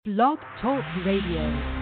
Blog Talk Radio.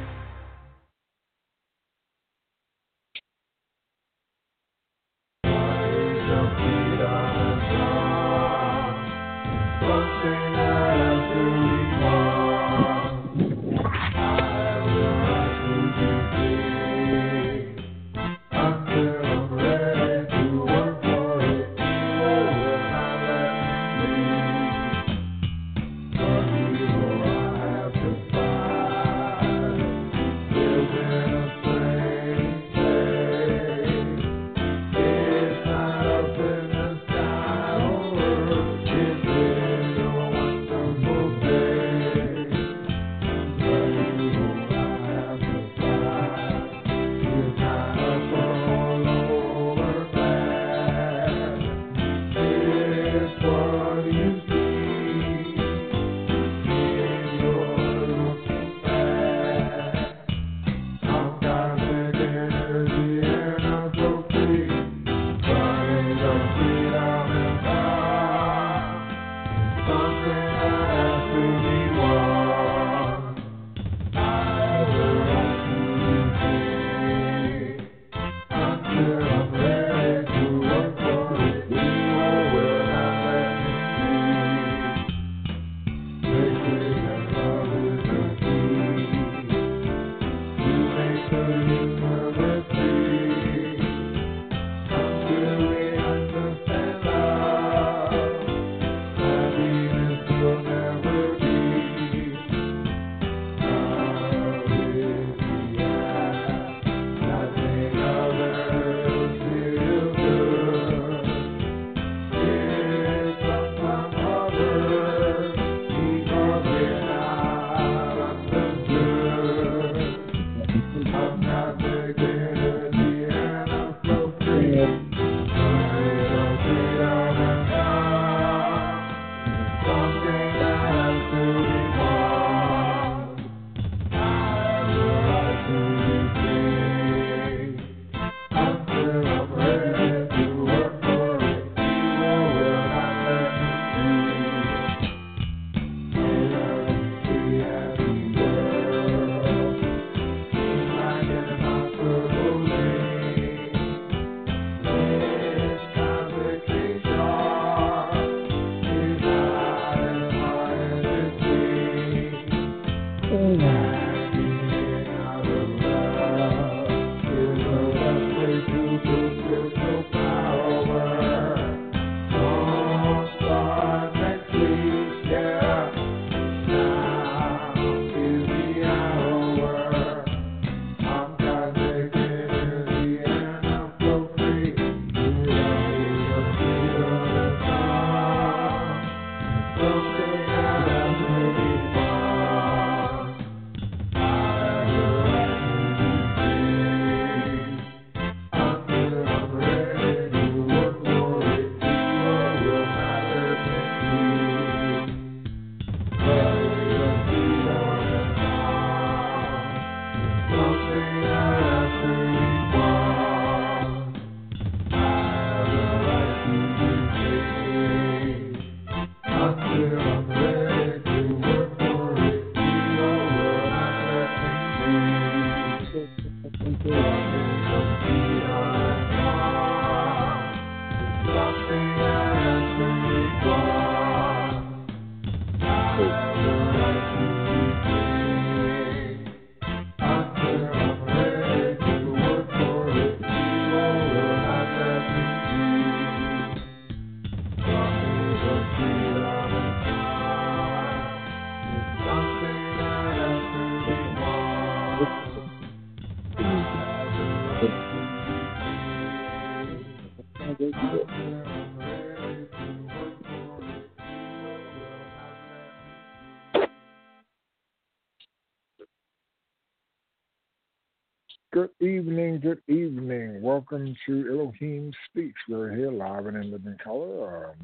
Good evening, good evening. Welcome to Elohim Speaks. We're here live and in living color.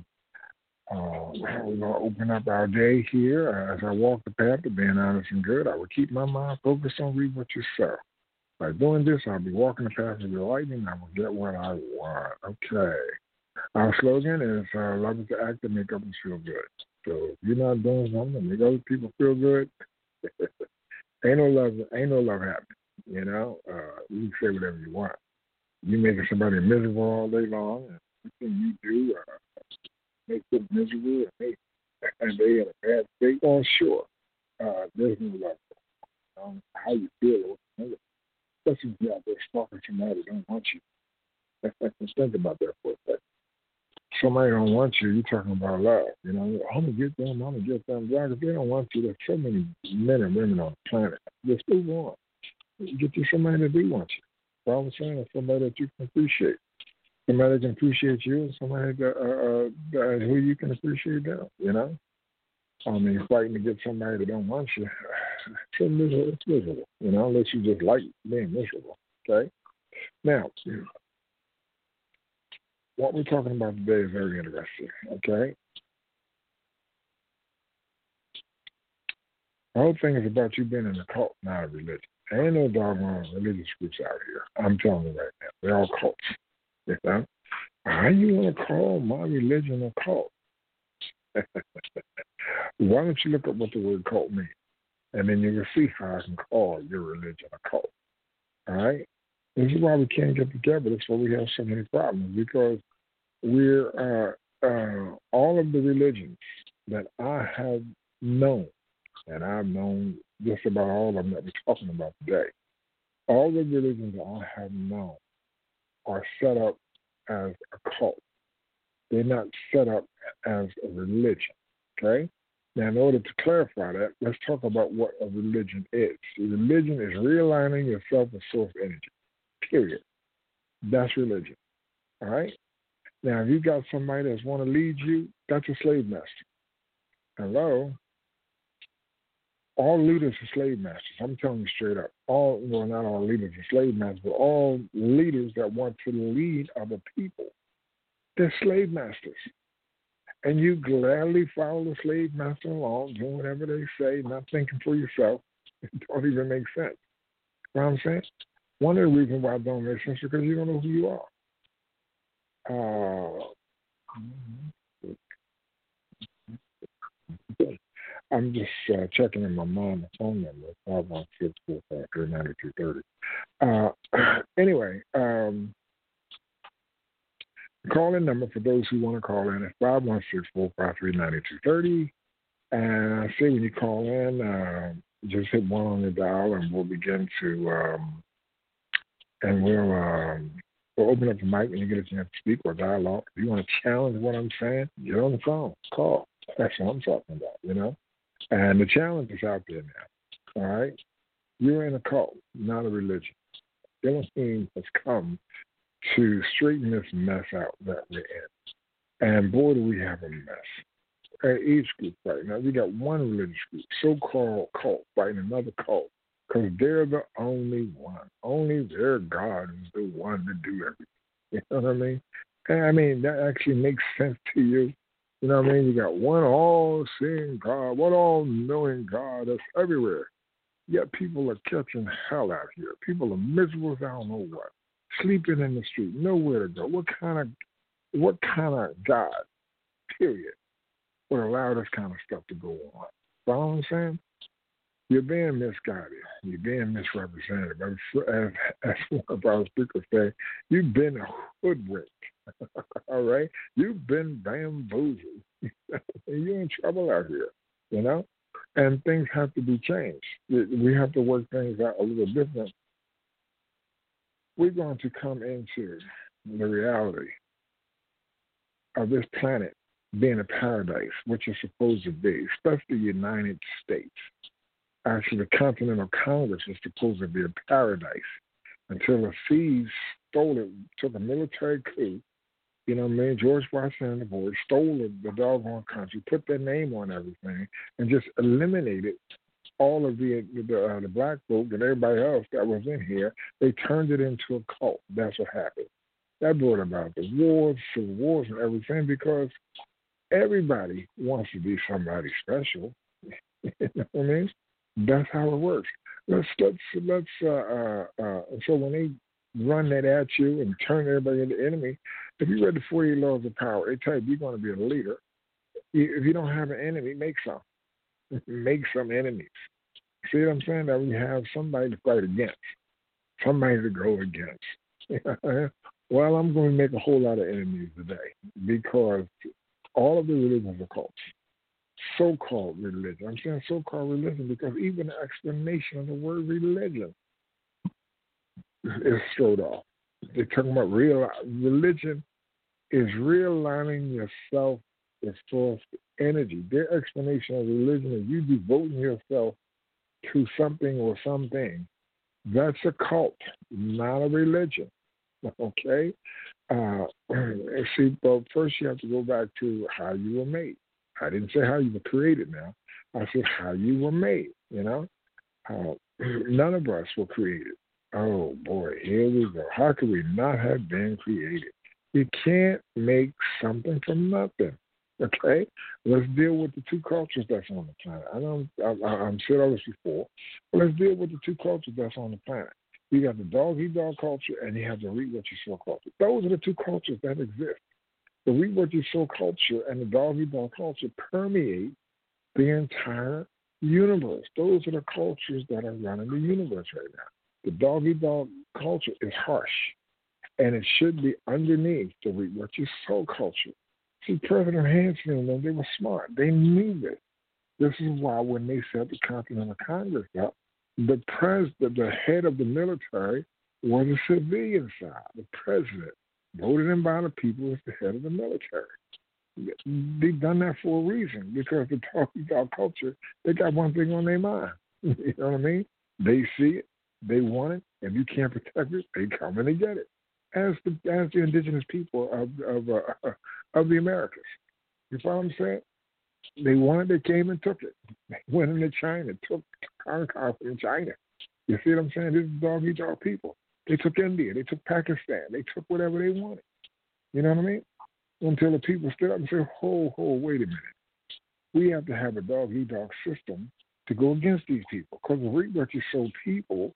We're going to open up our day here. As I walk the path of being honest and good, I will keep my mind focused on read what you say. By doing this, I'll be walking the path of the light and I will get what I want. Okay. Our slogan is love is the act that make others feel good. So if you're not doing something to make other people feel good, Ain't no love happening. You know, you can say whatever you want. You making somebody miserable all day long, and everything you do make them miserable, and they in a bad state. Well, sure, there's no love. How you feel, especially if you're out there stalking somebody that don't want you. Let's think about that for a second. Somebody don't want you, you're talking about love. You know, I'm gonna get them, I'm gonna get them. Like, if they don't want you, there's so many men and women on the planet. Just move on. Get you somebody that do want you. All I'm saying is somebody that you can appreciate. Somebody that can appreciate you, and somebody that who you can appreciate them. You know, I mean, fighting to get somebody that don't want you, it's miserable. You know, unless you just like being miserable. Okay. Now, what we're talking about today is very interesting. Okay. The whole thing is about you being in a cult, not a religion. There ain't no doggone religious groups out here. I'm telling you right now. They're all cults. You know? How you want to call my religion a cult? Why don't you look up what the word cult means? And then you can see how I can call your religion a cult. All right? This is why we can't get together. That's why we have so many problems. Because we're all of the religions that I have known, and I've known just about all of them that we're talking about today. All the religions I have known are set up as a cult. They're not set up as a religion. Okay? Now, in order to clarify that, let's talk about what a religion is. A religion is realigning yourself with source energy. Period. That's religion. All right? Now, if you got somebody that's want to lead you, that's a slave master. Hello? All leaders are slave masters. I'm telling you straight up. Not all leaders are slave masters, but all leaders that want to lead other people, they're slave masters. And you gladly follow the slave master along, doing whatever they say, not thinking for yourself. It don't even make sense. You know what I'm saying? One of the reasons why it don't make sense is because you don't know who you are. I'm just checking in my mind the phone number, 516-453-9230. Anyway, call-in number for those who want to call in is 516-453-9230. And I say when you call in, just hit one on the dial and we'll begin to, we'll open up the mic and you get a chance to speak or dialogue. If you want to challenge what I'm saying, get on the phone, call. That's what I'm talking about, you know? And the challenge is out there now, all right? You're in a cult, not a religion. Elohim has come to straighten this mess out that we're in. And boy, do we have a mess. At each group right now, we got one religious group, so-called cult, fighting another cult, because they're the only one. Only their God is the one to do everything. You know what I mean? And I mean, that actually makes sense to you. You know what I mean? You got one all-seeing God, one all-knowing God that's everywhere. Yet people are catching hell out here. People are miserable as I don't know what. Sleeping in the street, nowhere to go. What kind of God, period, would allow this kind of stuff to go on? You know what I'm saying? You're being misguided. You're being misrepresented. As one of our speakers say, you've been hoodwinked. All right? You've been bamboozled. You're in trouble out here, you know? And things have to be changed. We have to work things out a little different. We're going to come into the reality of this planet being a paradise, which it's supposed to be, especially the United States. Actually, the Continental Congress was supposed to be a paradise until the thieves stole it, took a military coup. You know what I mean? George Washington and the boys stole the doggone country, put their name on everything, and just eliminated all of the black folk and everybody else that was in here. They turned it into a cult. That's what happened. That brought about the wars, civil wars, and everything because everybody wants to be somebody special. You know what I mean? That's how it works. So when they run that at you and turn everybody into enemy, if you read the 48 Laws of Power, they tell you you're going to be a leader. If you don't have an enemy, make some. Make some enemies. See what I'm saying? That we have somebody to fight against, somebody to go against. Well, I'm going to make a whole lot of enemies today because all of the religions are cults. So-called religion. I'm saying so-called religion because even the explanation of the word religion is thrown off. They're talking about real religion is realigning yourself with source energy. Their explanation of religion is you devoting yourself to something or something. That's a cult, not a religion. Okay? See, but first you have to go back to how you were made. I didn't say how you were created now. I said how you were made, you know? None of us were created. Oh, boy, here we go. How could we not have been created? You can't make something from nothing, okay? Let's deal with the two cultures that's on the planet. I'm said all this before, but let's deal with the two cultures that's on the planet. You got the dog-eat-dog culture, and you have the reap-what-you-sow culture. Those are the two cultures that exist. The reap-what-you-sow culture and the dog-eat-dog culture permeate the entire universe. Those are the cultures that are running the universe right now. The dog-eat-dog culture is harsh, and it should be underneath the reap-what-you-sow culture. See, President Hanson and them, they were smart. They knew this. This is why when they set the Continental Congress up, the head of the military was a civilian side. The president, voted in by the people, is the head of the military. They've done that for a reason, because the dog-eat-dog culture, they got one thing on their mind. You know what I mean? They see it, they want it, and you can't protect it, they come and they get it. As the indigenous people of the Americas. You follow what I'm saying? They wanted, they came and took it. They went into China, took Hong Kong from China. You see what I'm saying? This is dog-eat-dog people. They took India, they took Pakistan, they took whatever they wanted. You know what I mean? Until the people stood up and said, wait a minute. We have to have a dog-eat-dog system to go against these people. Because the reap-what-you-sow people,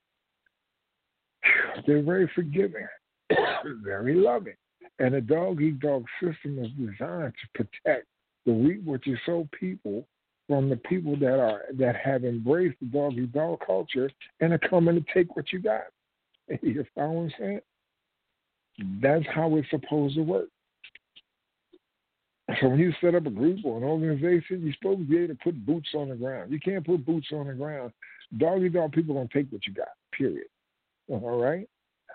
they're very forgiving, very loving. And the dog-eat-dog system is designed to protect the reap-what-you-sow people from the people that have embraced the dog-eat-dog culture and are coming to take what you got. You follow what I'm saying? That's how it's supposed to work. So when you set up a group or an organization, you're supposed to be able to put boots on the ground. You can't put boots on the ground. Dog-eat-dog people are going to take what you got, period. All right?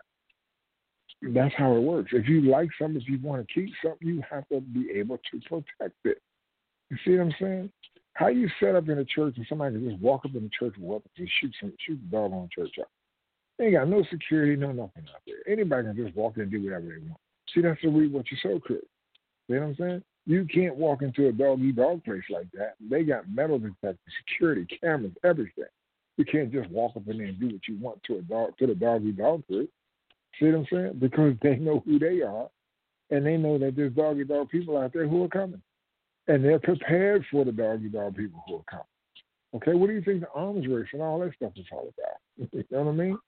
That's how it works. If you like something, if you want to keep something, you have to be able to protect it. You see what I'm saying? How you set up in a church and somebody can just walk up in the church with weapons and shoot the dog on the church up. They ain't got no security, no nothing out there. Anybody can just walk in and do whatever they want. See, that's the reap-what-you-sow crew. You know what I'm saying? You can't walk into a dog-eat-dog place like that. They got metal detectors, security, cameras, everything. You can't just walk up in there and do what you want to the dog-eat-dog crew. See what I'm saying? Because they know who they are, and they know that there's dog-eat-dog people out there who are coming. And they're prepared for the dog-eat-dog people who are coming. Okay, what do you think the arms race and all that stuff is all about? You know what I mean?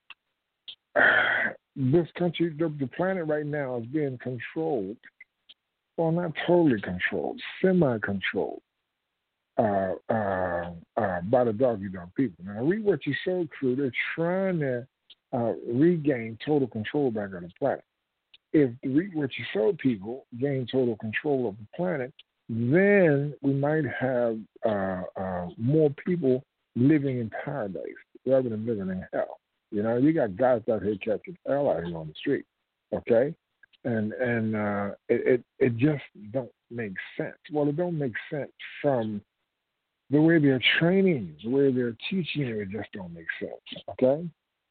This country, the planet right now is being controlled. Well, not totally controlled, semi-controlled by the dog-eat-dog people. Now, reap-what-you-sow crew, they're trying to regain total control back on the planet. If the reap-what-you-sow people gain total control of the planet, then we might have more people living in paradise rather than living in hell. You know, you got guys out here catching hell out here on the street, okay? And it just don't make sense. Well, it don't make sense from the way they're training you, the way they're teaching you. It just don't make sense, okay?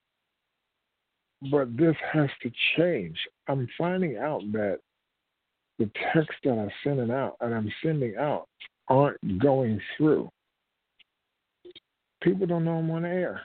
But this has to change. I'm finding out that the texts that I'm sending out aren't going through. People don't know I'm on the air.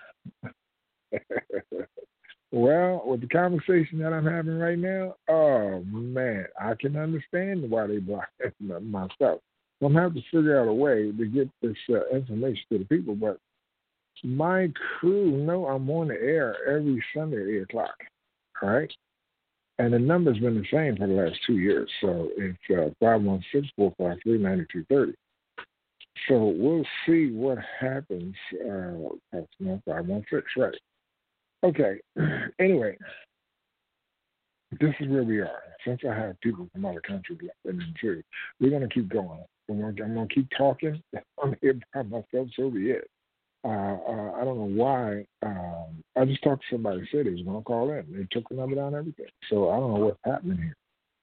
Well, with the conversation that I'm having right now, oh, man, I can understand why they block my stuff. So I'm going to have to figure out a way to get this information to the people. But my crew know I'm on the air every Sunday at 8 o'clock, all right? And the number's been the same for the last 2 years. So it's 516-453-9230. So we'll see what happens. That's 1516, right? Okay. Anyway, this is where we are. Since I have people from other countries listening too, we're going to keep going. I'm going to keep talking. I'm here by myself, so be it. I don't know why. I just talked to somebody who said he was going to call in. They took the number down and everything. So I don't know what's happening here.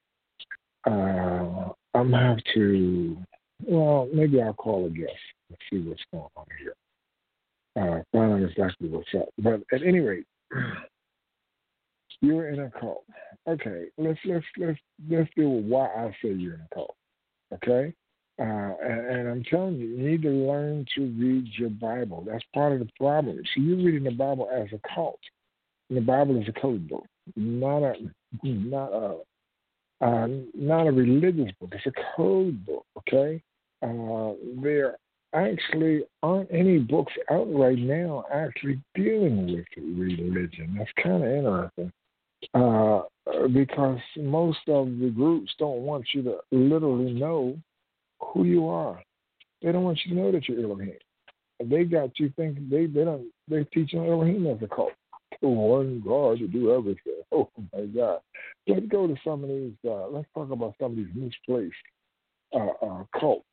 I'm going to have to, well, maybe I'll call a guest and see what's going on here. Find out exactly what's up. But at any rate, you're in a cult. Okay, let's deal with why I say you're in a cult. Okay, and I'm telling you, you need to learn to read your Bible. That's part of the problem. See, you're reading the Bible as a cult. And the Bible is a code book, not a religious book. It's a code book. Okay, there actually aren't any books out right now actually dealing with religion. That's kind of interesting. Because most of the groups don't want you to literally know who you are. They don't want you to know that you're Elohim. They got you thinking they're teaching Elohim as a cult. One God to do everything. Oh my God. Let's go to some of these. Let's talk about some of these misplaced cult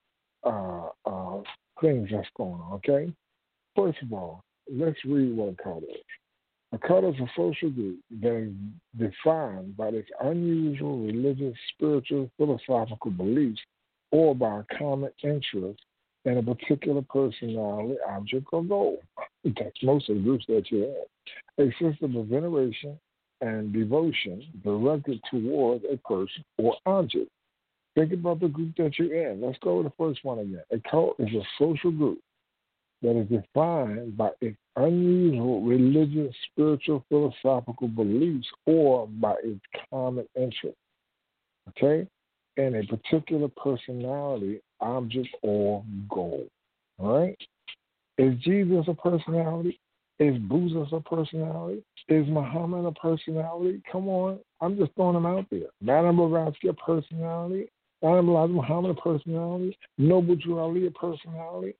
things that's going on. Okay. First of all, let's read what a cult is. A cult is a social group that is defined by its unusual religious, spiritual, philosophical beliefs or by a common interest in a particular personality, object, or goal. That's most of the groups that you have. A system of veneration and devotion directed toward a person or object. Think about the group that you're in. Let's go to the first one again. A cult is a social group that is defined by its unusual religious, spiritual, philosophical beliefs or by its common interest, okay, in a particular personality, object, or goal. All right? Is Jesus a personality? Is Buddha a personality? Is Muhammad a personality? Come on. I'm just throwing them out there. Madame Blavatsky a personality? Madame Muhammad a personality? Noble Drew Ali a personality?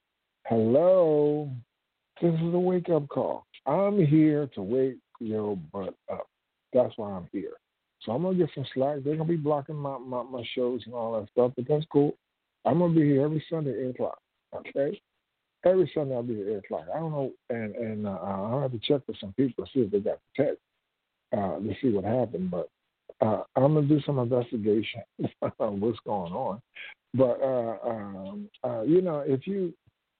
Hello, this is a wake-up call. I'm here to wake your butt up. That's why I'm here. So I'm going to get some slack. They're going to be blocking my shows and all that stuff, but that's cool. I'm going to be here every Sunday at 8 o'clock, okay? Every Sunday I'll be here at 8 o'clock. I don't know, and I'll have to check with some people to see if they got the text to see what happened, but I'm going to do some investigation on what's going on. But, if you...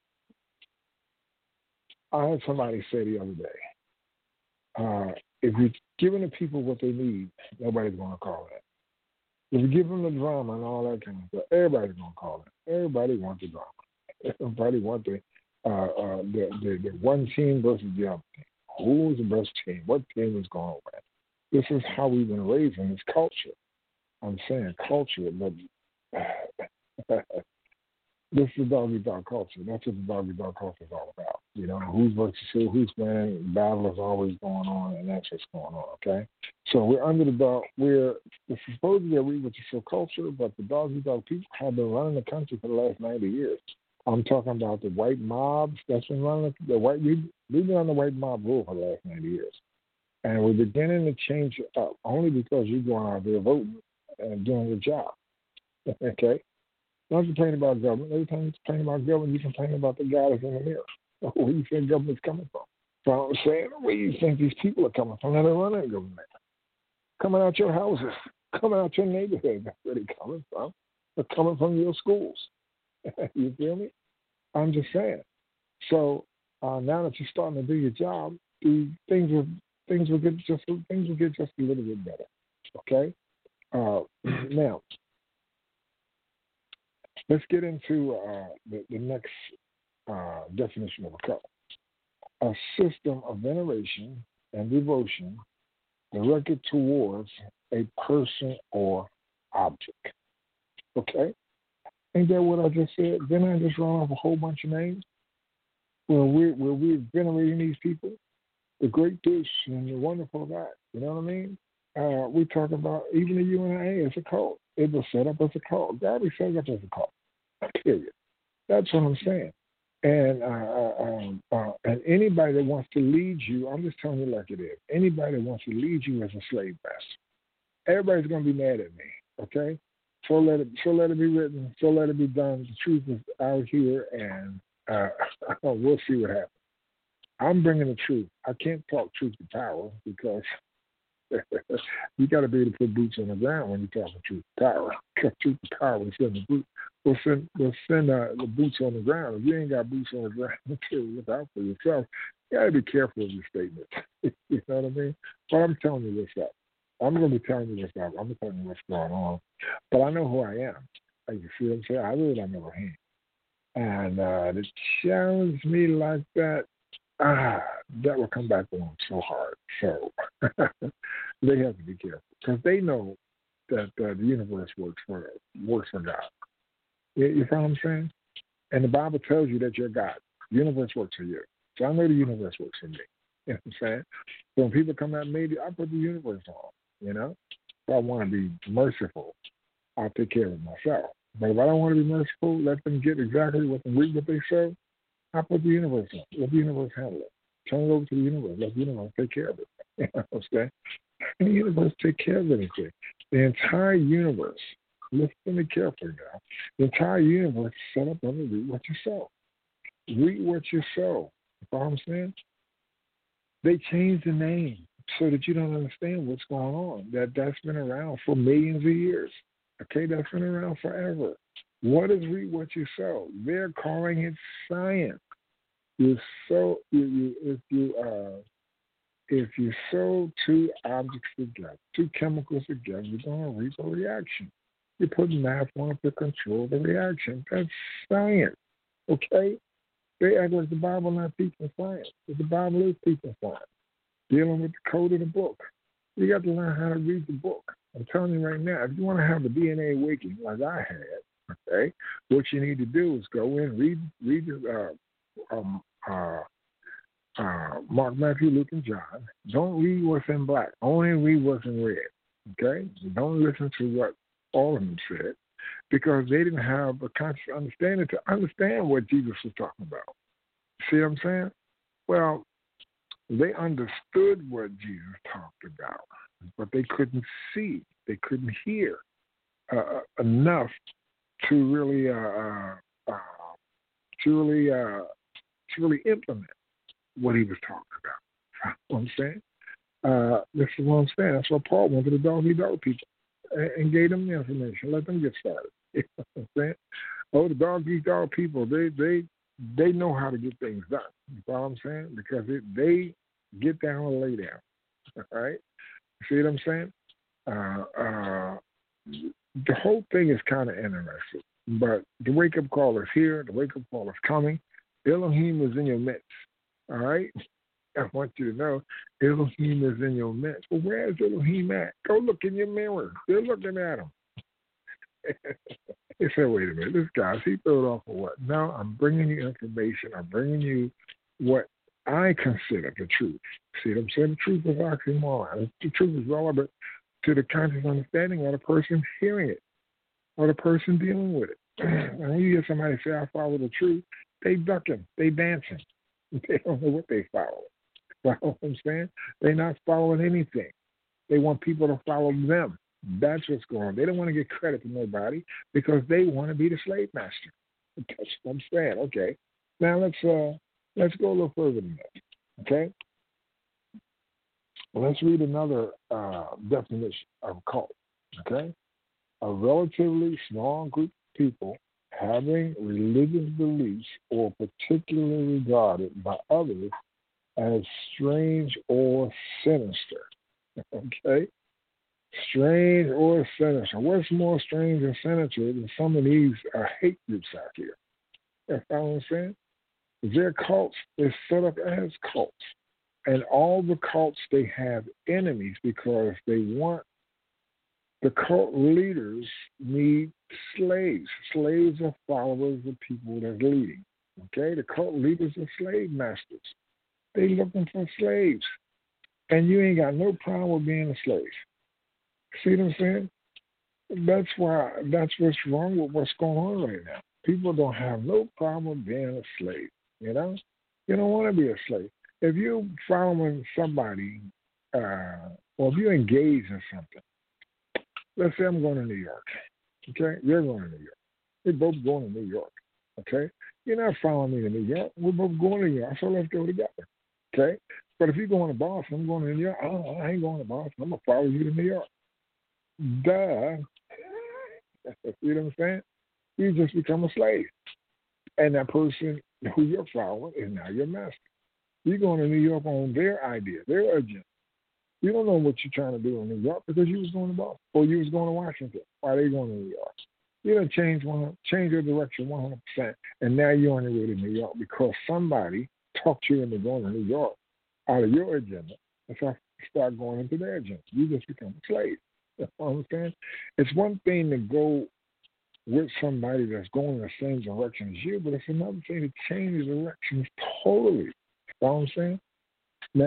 I had somebody say the other day, if you're giving the people what they need, nobody's going to call it. If you give them the drama and all that kind of stuff, everybody's going to call it. Everybody wants the drama. Everybody wants the one team versus the other team. Who's the best team? What team is going to win? This is how we've been raised in this culture. I'm saying culture, but this is doggy dog culture. That's what the doggy dog culture is all about. You know, who's versus who's winning. Battle is always going on, and that's what's going on, okay? So we're under the dog. It's supposed to be a read with your culture, but the doggy dog people have been running the country for the last 90 years. I'm talking about the white mobs that's been running the white. We've been on the white mob rule for the last 90 years. And we're beginning to change it up only because you're going out there voting and doing your job, okay? Don't complain about government. Every time you complain about government, you complain about the guy that's in the mirror. Where you think government's coming from? So I'm saying, where you think these people are coming from that are running government? Coming out your houses, coming out your neighborhood. That's where they're coming from. They're coming from your schools. You feel me? I'm just saying. So now that you're starting to do your job, things will get just a little bit better. Okay. Now. Let's get into the next definition of a cult. A system of veneration and devotion directed towards a person or object. Okay? Ain't that what I just said? Didn't I just run off a whole bunch of names? Where we're venerating these people? The great this and the wonderful that. You know what I mean? We talk about even the UNA as a cult. It was set up as a cult. God is set up as a cult. Period. That's what I'm saying. And anybody that wants to lead you, I'm just telling you like it is. Anybody that wants to lead you as a slave master, everybody's going to be mad at me. Okay, so let it be written. So let it be done. The truth is out here, and we'll see what happens. I'm bringing the truth. I can't talk truth to power because you got to be able to put boots on the ground when you're talking truth to power. Because truth to power will send the boot. We'll send the boots on the ground. If you ain't got boots on the ground to look out for yourself, you got to be careful with your statements. You know what I mean? But I'm telling you what's up. I'm going to be telling you what's up. I'm telling you what's going on. But I know who I am. Like, you see what I'm saying? I really don't know him. And to challenge me like that, that will come back on them so hard. So they have to be careful because they know that the universe works for God. You know what I'm saying? And the Bible tells you that you're God. The universe works for you. So I know the universe works for me. You know what I'm saying? So when people come at me, I put the universe on. You know, if I want to be merciful, I'll take care of myself. But if I don't want to be merciful, let them get exactly what they sow. I put the universe on. Let the universe handle it. Turn it over to the universe. Let the universe take care of it. You know what I'm saying? And the universe take care of anything. The entire universe, listen to me carefully now, the entire universe is set up under read what you sow. Read what you sow. You know what I'm saying? They changed the name so that you don't understand what's going on. That's been around for millions of years. Okay, that's been around forever. What is read what you sow? They're calling it science. If you sow two objects together, two chemicals together, you're going to reap a reaction. You put math on it to control the reaction. That's science. Okay? They act like the Bible not teaching science. But the Bible is teaching science. Dealing with the code of the book. You got to learn how to read the book. I'm telling you right now, if you want to have a DNA awakening like I had, okay, what you need to do is go in, read Mark, Matthew, Luke, and John. Don't read what's in black. Only read what's in red. Okay? Don't listen to what all of them said because they didn't have a conscious understanding to understand what Jesus was talking about. See what I'm saying? Well, they understood what Jesus talked about, but they couldn't see. They couldn't hear enough to really implement what he was talking about. You know what I'm saying? This is what I'm saying. That's why Paul went to the dog people and gave them the information. Let them get started. You know what I'm saying? Oh, the dog people, they know how to get things done. You know what I'm saying? Because they get down and lay down. All right? See what I'm saying? The whole thing is kind of interesting. But the wake-up call is here. The wake-up call is coming. Elohim is in your midst. All right? I want you to know Elohim is in your midst. Well, where is Elohim at? Go look in your mirror. They're looking at him. They said, wait a minute, this guy, he threw it off for what? No, I'm bringing you information. I'm bringing you what I consider the truth. See what I'm saying? The truth is oxymoron. The truth is relevant to the conscious understanding of the person hearing it or the person dealing with it. And when you hear somebody say, I follow the truth, they ducking, they dancing. They don't know what they follow. You know what I'm saying? They're not following anything. They want people to follow them. That's what's going on. They don't want to get credit to nobody because they want to be the slave master. That's what I'm saying. Okay. Now let's go a little further than that. Okay. Well, let's read another definition of cult. Okay. A relatively small group of people having religious beliefs or particularly regarded by others as strange or sinister. Okay? Strange or sinister. What's more strange and sinister than some of these hate groups out here? You know what I'm saying? Their cults is set up as cults. And all the cults, they have enemies because they want the cult leaders need slaves. Slaves are followers of people that's leading. Okay? The cult leaders are slave masters. They looking for slaves. And you ain't got no problem with being a slave. See what I'm saying? That's what's wrong with what's going on right now. People don't have no problem being a slave. You know, you don't want to be a slave. If you're following somebody, or if you're engaged in something, let's say I'm going to New York. Okay, you're going to New York. We're both going to New York. Okay, you're not following me to New York. We're both going to New York, so let's go together. Okay, but if you're going to Boston, I'm going to New York. I ain't going to Boston. I'm gonna follow you to New York. Duh. You know what I'm saying? You just become a slave. And that person who you're following is now your master. You're going to New York on their idea, their agenda. You don't know what you're trying to do in New York because you was going to Boston or you was going to Washington. Why are they going to New York? You done change your direction 100%, and now you're on your way to New York because somebody talked you into going to New York out of your agenda and start going into their agenda. You just become a slave. You know what I'm saying? It's one thing to go with somebody that's going in the same direction as you, but it's another thing to change directions totally. You know what I'm saying? Now,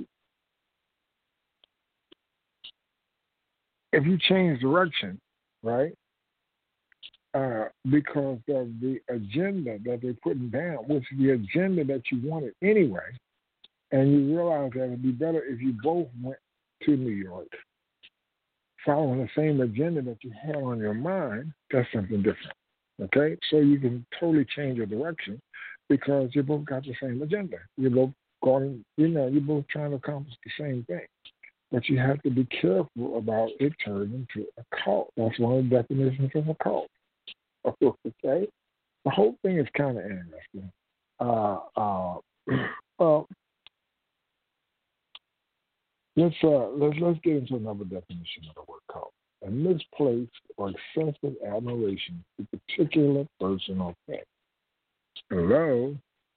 if you change direction, right, because of the agenda that they're putting down, which is the agenda that you wanted anyway, and you realize that it would be better if you both went to New York following the same agenda that you had on your mind, that's something different. Okay? So you can totally change your direction because you both got the same agenda. You're both going, you're both trying to accomplish the same thing. But you have to be careful about it turning into a cult. That's one of the definitions of a cult. Okay? The whole thing is kind of interesting. Well, let's get into another definition of the word cult. A misplaced or excessive admiration to a particular person or thing. Hello?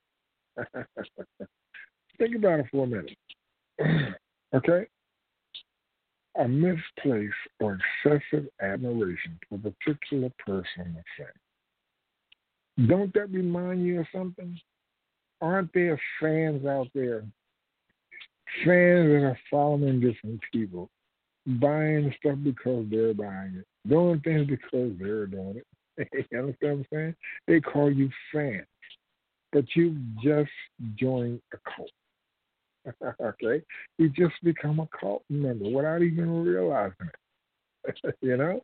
Think about it for a minute. Okay? A misplaced or excessive admiration for a particular person or thing. Don't that remind you of something? Aren't there fans out there, fans that are following different people, buying stuff because they're buying it, doing things because they're doing it? You understand what I'm saying? They call you fans, but you just joined a cult. Okay? You just become a cult member without even realizing it. You know?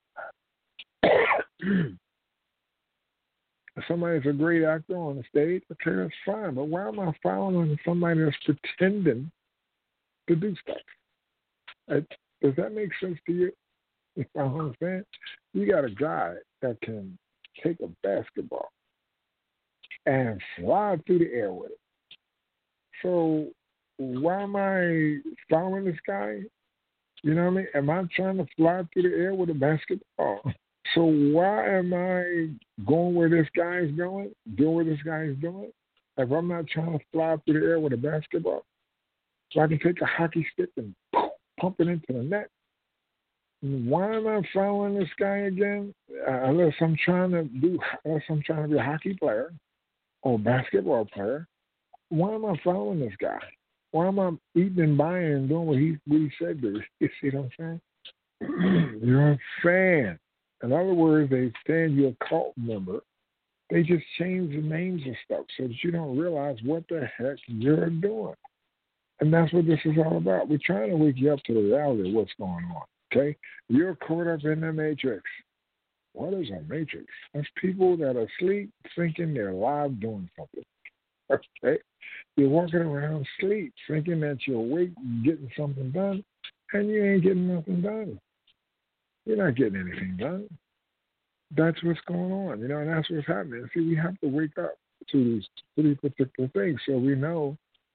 Somebody's a great actor on the stage, okay, that's fine. But why am I following somebody that's pretending to do stuff? Does that make sense to you? You know what I'm saying? You got a guy that can take a basketball and fly through the air with it. So why am I following this guy? You know what I mean? Am I trying to fly through the air with a basketball? So why am I going where this guy is going, doing what this guy is doing, if I'm not trying to fly through the air with a basketball? So I can take a hockey stick and pump it into the net. Why am I following this guy again? Unless I'm trying to be a hockey player or a basketball player, why am I following this guy? Why am I eating and buying and doing what he said to? You see what I'm saying? You're a fan. In other words, they stand you a cult member. They just change the names and stuff so that you don't realize what the heck you're doing. And that's what this is all about. We're trying to wake you up to the reality of what's going on, okay? You're caught up in the matrix. What is a matrix? That's people that are asleep thinking they're alive doing something, okay? You're walking around asleep thinking that you're awake getting something done, and you ain't getting nothing done. You're not getting anything done. That's what's going on, and that's what's happening. See, we have to wake up to these particular things so we know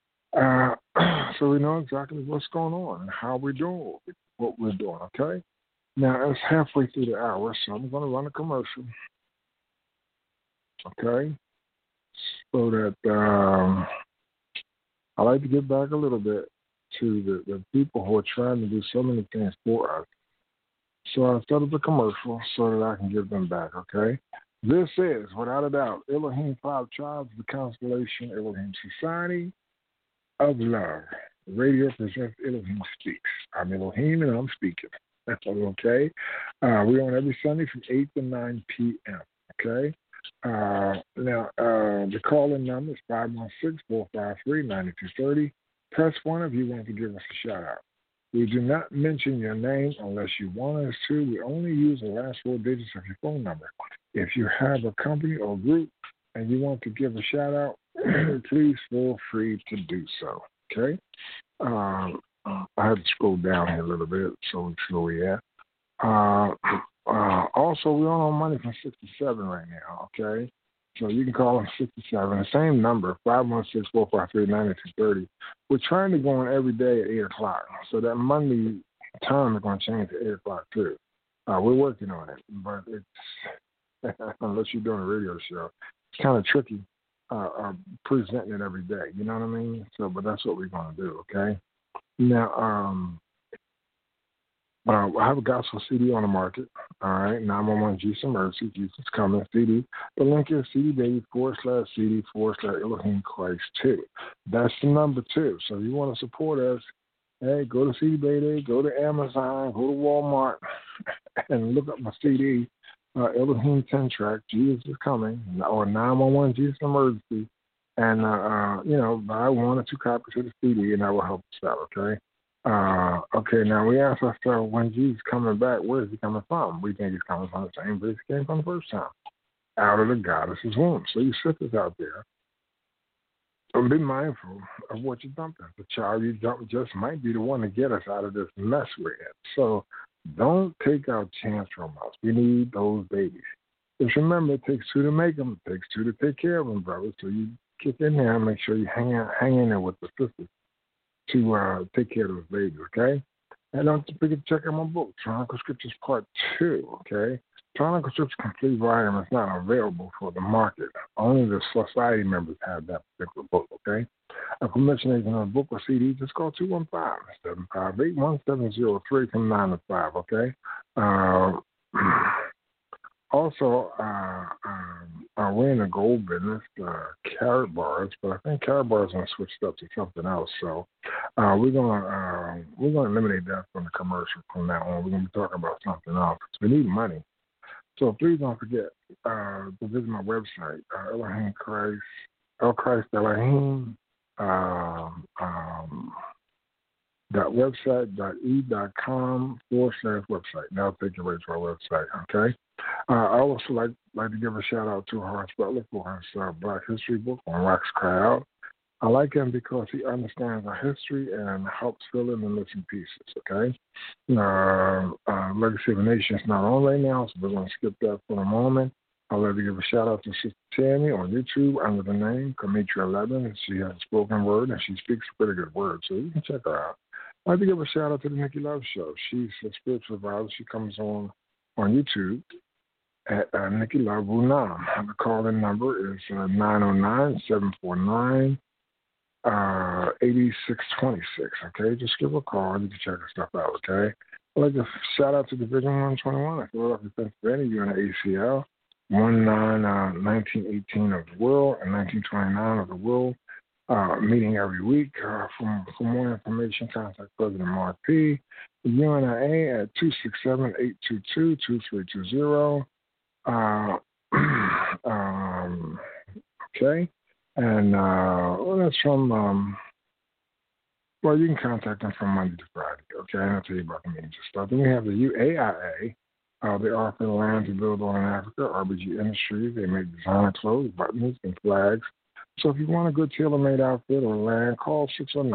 exactly what's going on and how we're doing what we're doing, okay? Now, it's halfway through the hour, so I'm going to run a commercial, okay? So that I like to get back a little bit to the people who are trying to do so many things for us. So I set up a commercial so that I can give them back, okay? This is, without a doubt, Elohim 5 Tribes, the Constellation Elohim Society of Love. Radio presents Elohim Speaks. I'm Elohim and I'm speaking. Okay? We're on every Sunday from 8 to 9 p.m., okay? Now, the call-in number is 516-453-9230. Press 1 if you want to give us a shout-out. We do not mention your name unless you want us to. We only use the last 4 digits of your phone number. If you have a company or group and you want to give a shout-out, please feel free to do so, okay? I had to scroll down here a little bit so we see where we at. Also, we're on money from 67 right now, okay? So you can call them 67. The same number, 516-453-9230. We're trying to go on every day at 8 o'clock. So that Monday time is going to change to 8 o'clock, too. We're working on it, but it's, unless you're doing a radio show, it's kind of tricky presenting it every day. You know what I mean? So, but that's what we're going to do, okay? Now, I have a gospel CD on the market. All right, 911 Jesus Mercy, Jesus Coming CD. The link is CD/CD/Elohim Christ 2. That's the number 2. So if you want to support us, hey, go to CD Baby, go to Amazon, go to Walmart, and look up my CD, Elohim 10 track, Jesus is Coming, or 911 Jesus Emergency, and buy 1 or 2 copies of the CD, and that will help us out. Okay. Okay, now we ask ourselves, when Jesus coming back, where is he coming from? We think he's coming from the same place he came from the first time, out of the goddess's womb. So you sisters out there, and be mindful of what you're dumping. The child you dump just might be the one to get us out of this mess we're in. So don't take our chance from us. We need those babies. Just remember, it takes 2 to make them. It takes 2 to take care of them, brother. So you kick in there and make sure you hang in there with the sisters to take care of those babies, okay? And don't forget to check out my book, Tronical Scriptures Part 2, okay? Tronical Scriptures Complete Volume is not available for the market. Only the society members have that particular book, okay? A permission agent on a book or CD, just call 215-758-1703 from 9 to 5, okay? Also, we're in the gold business, carrot bars, but I think carrot bars are switched up to something else. So we're gonna eliminate that from the commercial from now on. We're gonna be talking about something else. We need money, so please don't forget to visit my website, Elohim Christ, El Christ Elohim. .website.e.com/website. Now take you right to our website, okay? I also like to give a shout out to Horace Butler for his Black History book on Rocks Cry Out. I like him because he understands our history and helps fill in the missing pieces, okay? Legacy of a Nation is not on right now, so we're going to skip that for a moment. I'd like to give a shout out to Sister Tammy on YouTube under the name Kamitra11. She has a spoken word and she speaks a pretty good word, so you can check her out. I'd like to give a shout out to the Nikki Love Show. She's a spiritual advisor. She comes on YouTube at Nikki Love Unam. The call-in number is 909-749-8626. Okay, just give her a call. You can check her stuff out. Okay. I'd like to shout out to Division 121 in Philadelphia, Pennsylvania. You're in the ACL 1918 of the world and 1929 of the world. Meeting every week. For more information, contact President Mark P. The UNIA at 267-822-2320. Okay. And that's from, you can contact them from Monday to Friday. Okay. And I'll tell you about the meetings and stuff. Then we have the UAIA. They offer the land to build on in Africa, RBG Industries. They make designer clothes, buttons, and flags. So if you want a good tailor-made outfit or land, call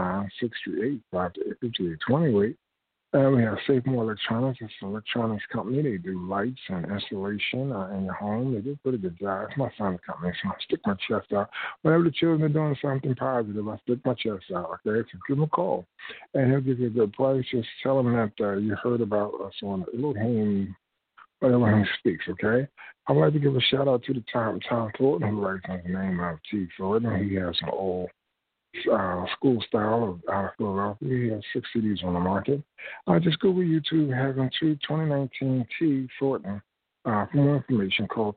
609-638-5828. And we have Safemore Electronics. It's an electronics company. They do lights and installation in your home. They do a pretty good job. It's my son's company, so I stick my chest out. Whenever the children are doing something positive, I stick my chest out, okay? So give him a call, and he'll give you a good price. Just tell him that you heard about us on Elohim Speaks, okay? I'd like to give a shout-out to the Tom Thornton, who writes under the name of T. Thornton. He has an old school style out of Philadelphia. He has 6 CDs on the market. Just Google YouTube, having 2019 T. Thornton. For more information, call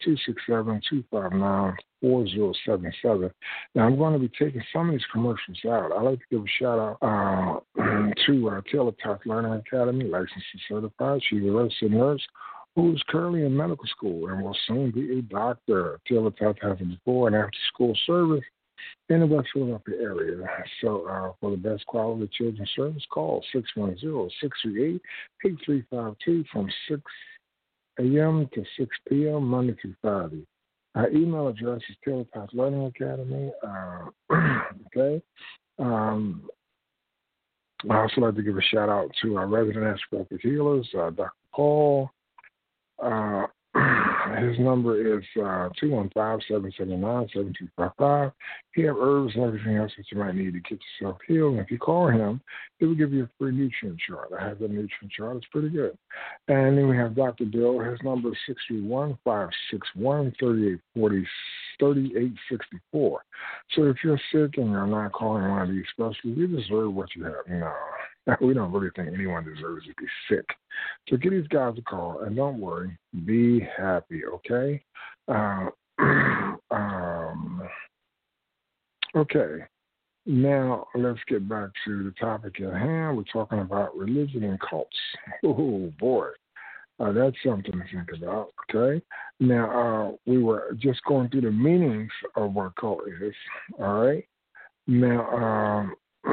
267-259-4077. Now, I'm going to be taking some of these commercials out. I'd like to give a shout-out to Taylor Tots Learning Academy, licensed and certified. She's a registered nurse who is currently in medical school and will soon be a doctor. Telepath has a before and after school service in the West Philadelphia area. So for the best quality children's service, call 610-638-8352 from 6 a.m. to 6 p.m. Monday through Friday. Our email address is Telepath Learning Academy. Okay. I also like to give a shout out to our resident astrographic healers, Dr. Paul. His number is 215-779-7255. He has herbs and everything else that you might need to get yourself healed. And if you call him, he will give you a free nutrient chart. I have the nutrient chart. It's pretty good. And then we have Dr. Bill. His number is 631-561-3864. So if you're sick and you're not calling one of these specialists, you deserve what you have. No, we don't really think anyone deserves to be sick. So give these guys a call, and don't worry, be happy, okay? Okay, now let's get back to the topic at hand. We're talking about religion and cults. Oh, boy. That's something to think about, okay? Now, we were just going through the meanings of what a cult is, all right? Now,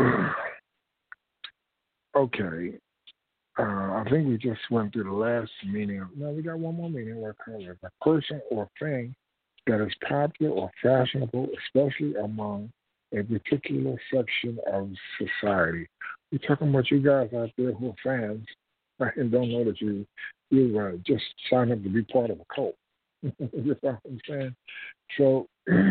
okay. I think we just went through the last meaning. No, we got one more meaning. What a cult is a person or thing that is popular or fashionable, especially among a particular section of society. We're talking about you guys out there who are fans, right, and don't know that you just signed up to be part of a cult. You know what I'm saying? So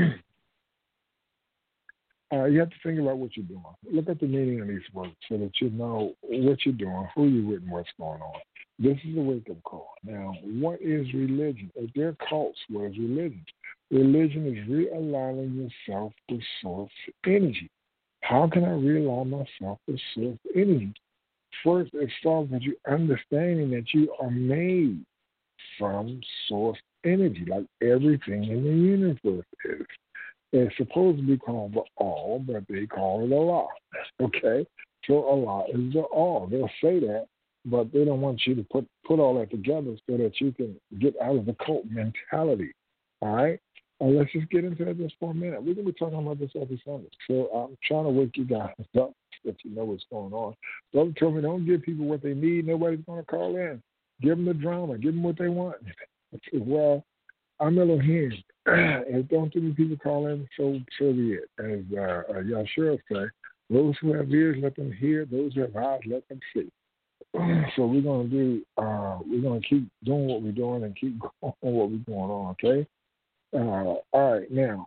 you have to think about what you're doing. Look at the meaning of these words so that you know what you're doing, who you're with, and what's going on. This is a wake-up call. Now, what is religion? If they're cults, what is religion? Religion is realigning yourself with source energy. How can I realign myself with source energy? First, it starts with you understanding that you are made from source energy, like everything in the universe is. It's supposed to be called the all, but they call it Allah. Okay? So Allah is the all. They'll say that, but they don't want you to put all that together so that you can get out of the cult mentality. All right? Let's just get into that just for a minute. We're going to be talking about this every Sunday. So I'm trying to wake you guys up so that you know what's going on. Brother told me don't give people what they need. Nobody's going to call in. Give them the drama. Give them what they want. I said, well, I'm Elohim. And don't too many people call in, so be it. As Yahshua say, those who have ears, let them hear. Those who have eyes, let them see. So we're going to keep doing what we're doing and keep going on what we're going on, okay? All right, now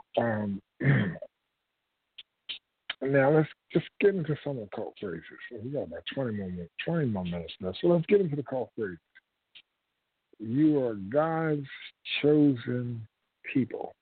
let's just get into some of the cult phrases. We got about 20 more minutes left. So let's get into the cult phrases. You are God's chosen people.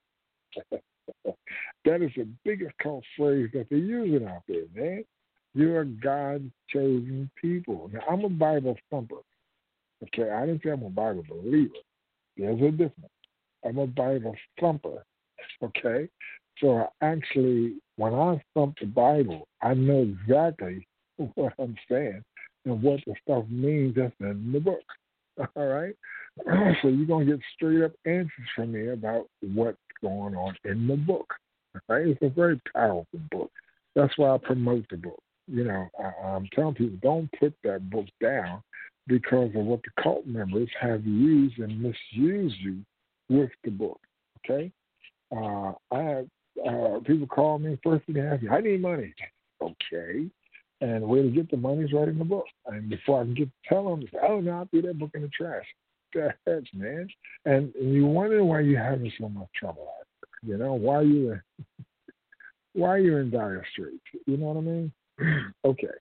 That is the biggest cult phrase that they're using out there, man. You are God's chosen people. Now, I'm a Bible thumper. Okay, I didn't say I'm a Bible believer. There's a difference. I'm a Bible thumper. Okay? So when I thump the Bible, I know exactly what I'm saying and what the stuff means that's in the book. All right? So you're going to get straight up answers from me about what's going on in the book. All right? It's a very powerful book. That's why I promote the book. You know, I'm telling people, don't put that book down because of what the cult members have used and misused you with the book. Okay? I have people call me, first thing they ask me, I need money. Okay. And the way to get the money is right in the book. And before I can get to tell them, oh, no, I'll throw that book in the trash. That hurts, man. And you wonder why you're having so much trouble out there. You know, why you're in dire straits. You know what I mean? Okay.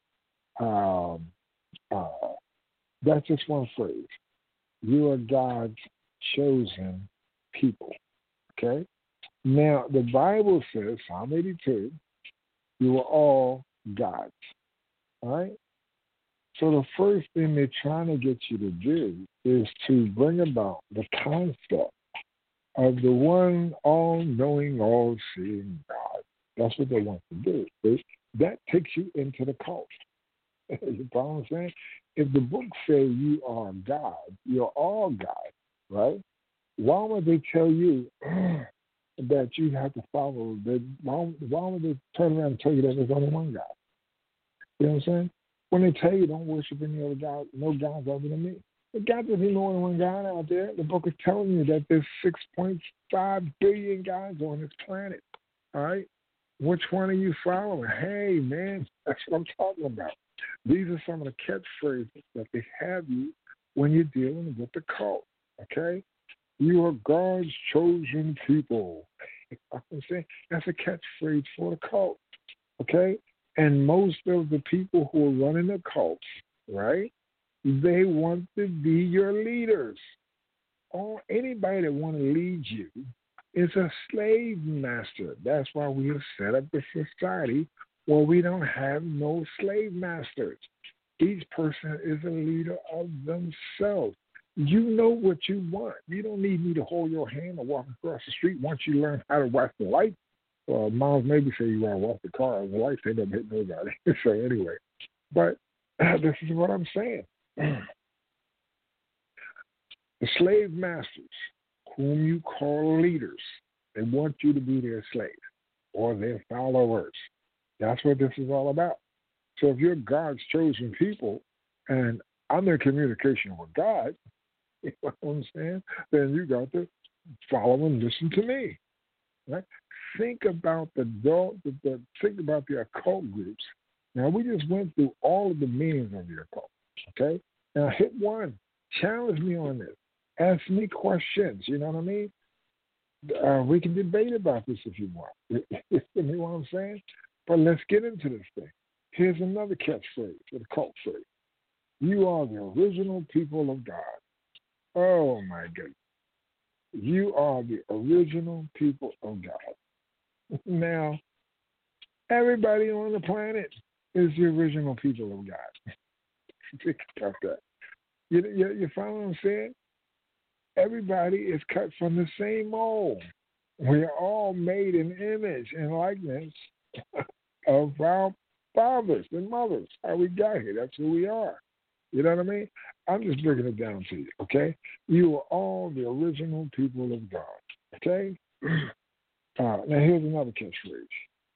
That's just one phrase. You are God's chosen people. Okay? Now, the Bible says, Psalm 82, you are all God's. All right? So the first thing they're trying to get you to do is to bring about the concept of the one all-knowing, all-seeing God. That's what they want to do. That takes you into the cult. You follow what I'm saying? If the book say you are God, you're all God, right? Why would they tell you that you have to follow? Why would they turn around and tell you that there's only one God? You know what I'm saying? When they tell you don't worship any other God, no gods other than me. The God doesn't more than one God out there. The book is telling you that there's 6.5 billion gods on this planet. All right? Which one are you following? Hey, man, that's what I'm talking about. These are some of the catchphrases that they have you when you're dealing with the cult. Okay? You are God's chosen people. I'm saying that's a catchphrase for the cult. Okay? And most of the people who are running the cults, right? They want to be your leaders. Or anybody that want to lead you is a slave master. That's why we have set up a society where we don't have no slave masters. Each person is a leader of themselves. You know what you want. You don't need me to hold your hand or walk across the street once you learn how to watch the light. Moms maybe say you want to walk the car. The lights, they don't hit nobody. So anyway, but this is what I'm saying. The slave masters, whom you call leaders, they want you to be their slave or their followers. That's what this is all about. So if you're God's chosen people and I'm in communication with God, you know what I'm saying? Then you got to follow and listen to me. Right? Think about think about the occult groups. Now we just went through all of the meanings of the occult. Okay? Now hit one. Challenge me on this. Ask me questions. You know what I mean? We can debate about this if you want. You know what I'm saying? But let's get into this thing. Here's another catchphrase, the cult phrase. You are the original people of God. Oh, my goodness. You are the original people of God. Now, everybody on the planet is the original people of God. Think about that. You follow what I'm saying? Everybody is cut from the same mold. We are all made in image and likeness of our fathers and mothers. How we got here. That's who we are. You know what I mean? I'm just breaking it down to you, okay? You are all the original people of God, okay? Now, here's another catchphrase.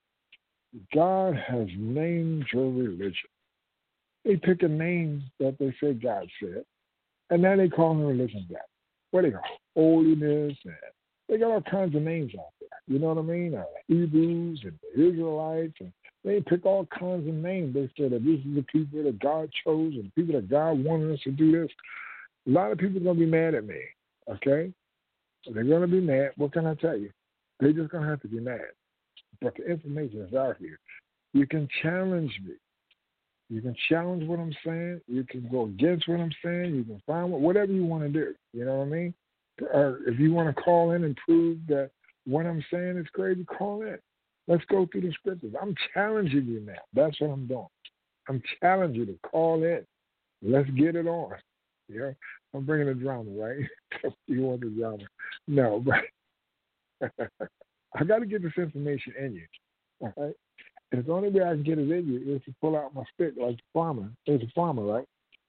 God has named your religion. They pick a name that they say God said, and now they call the religion that. What they call holiness, and they got all kinds of names out there. You know what I mean? Hebrews and the Israelites, and they pick all kinds of names. They say that this is the people that God chose and the people that God wanted us to do this. A lot of people are going to be mad at me, okay? They're going to be mad. What can I tell you? They're just going to have to be mad. But the information is out here. You can challenge me. You can challenge what I'm saying. You can go against what I'm saying. You can find whatever you want to do. You know what I mean? Or if you want to call in and prove that what I'm saying is crazy, call in. Let's go through the scriptures. I'm challenging you now. That's what I'm doing. I'm challenging you to call in. Let's get it on. You know, I'm bringing the drama, right? You want the drama? No, but I got to get this information in you. All right? And the only way I can get it in you is to pull out my stick like the farmer. There's a farmer, right?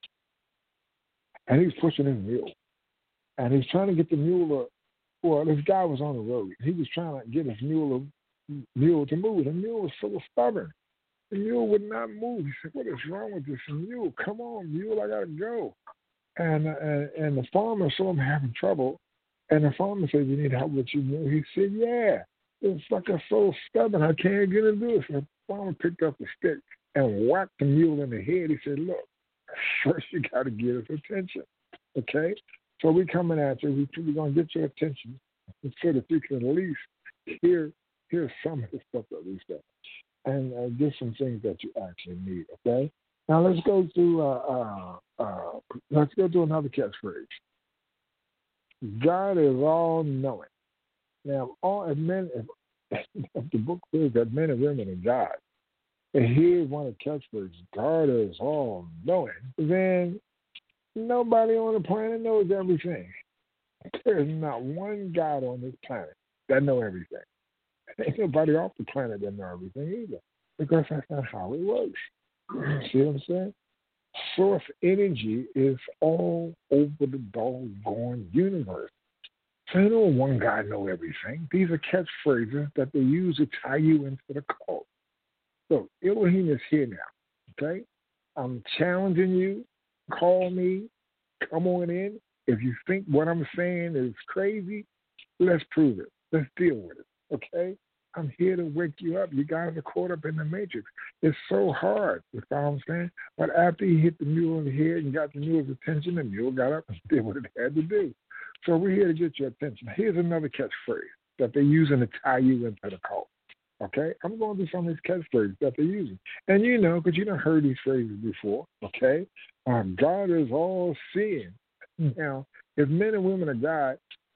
And he's pushing his mule. And he's trying to get the mule well, this guy was on the road. He was trying to get his mule to move. The mule was so stubborn. The mule would not move. He said, what is wrong with this mule? Come on, mule, I got to go. And the farmer saw him having trouble. And the farmer said, you need help with your mule? He said, yeah. It's like I'm so stubborn, I can't get him to do it. So the farmer picked up the stick and whacked the mule in the head. He said, look, first you got to get his attention, okay? So we coming at you. We're going to get your attention so that you can at least hear some of the stuff that we say and get some things that you actually need, okay? Now let's go to another catchphrase. God is all-knowing. Now, if the book says that men and women are God, and here's one of the catchphrases, God is all knowing, then nobody on the planet knows everything. There's not one God on this planet that knows everything. Ain't nobody off the planet that knows everything either, because that's not how it works. See what I'm saying? Source energy is all over the doggone universe. So you know one guy know everything. These are catchphrases that they use to tie you into the cult. So Elohim is here now. Okay? I'm challenging you. Call me. Come on in. If you think what I'm saying is crazy, let's prove it. Let's deal with it. Okay? I'm here to wake you up. You guys are caught up in the matrix. It's so hard, you know what I'm saying? But after he hit the mule in the head and got the mule's attention, the mule got up and did what it had to do. So we're here to get your attention. Here's another catchphrase that they're using to tie you into the cult. Okay? I'm going to do some of these catchphrases that they're using. And you know, because you done heard these phrases before, okay? God is all seeing. Now, if men and women of God,